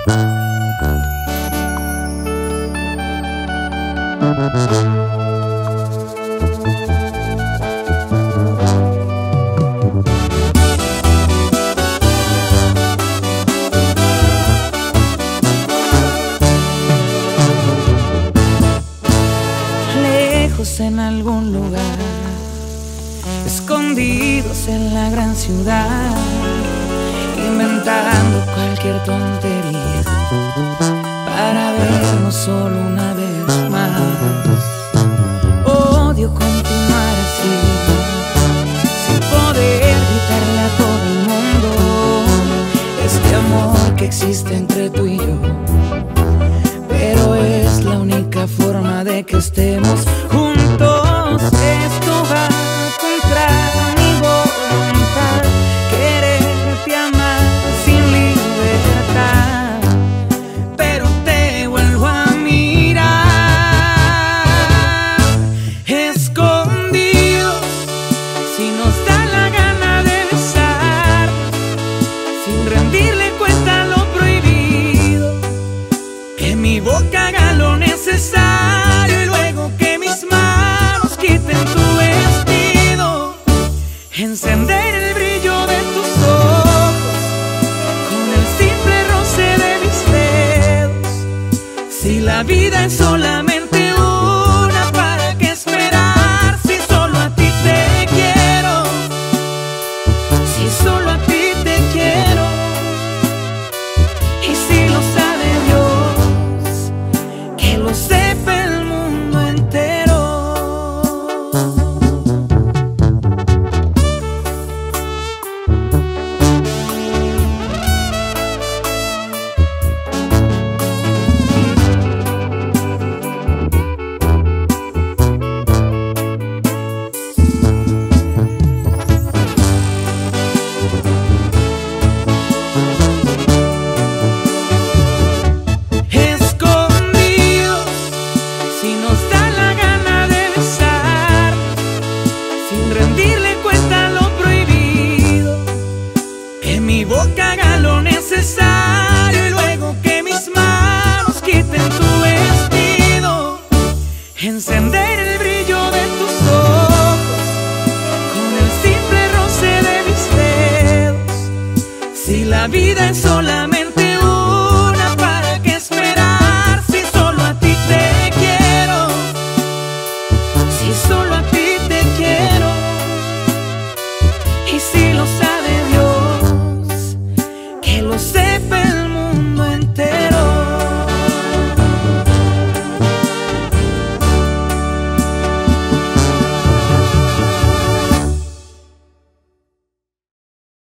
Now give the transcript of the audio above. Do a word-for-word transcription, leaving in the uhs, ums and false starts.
Lejos en algún lugar, escondidos en la gran ciudad, inventando cualquier tontería para vernos solo una vez más. Odio continuar así, sin poder gritarle a todo el mundo este amor que existe entre tú y yo. Pero es la única forma de que estemos juntos. Esto va contra mi voluntad, quererte amar sin libertad. Pero te vuelvo a mirar, escondidos, si nos da la gana de besar, sin rendirle cuenta lo prohibido, que mi boca haga lo necesario y luego que mis manos quiten tu vestido, encender el brillo de tus ojos con el simple roce de mis dedos. Si la vida es solamente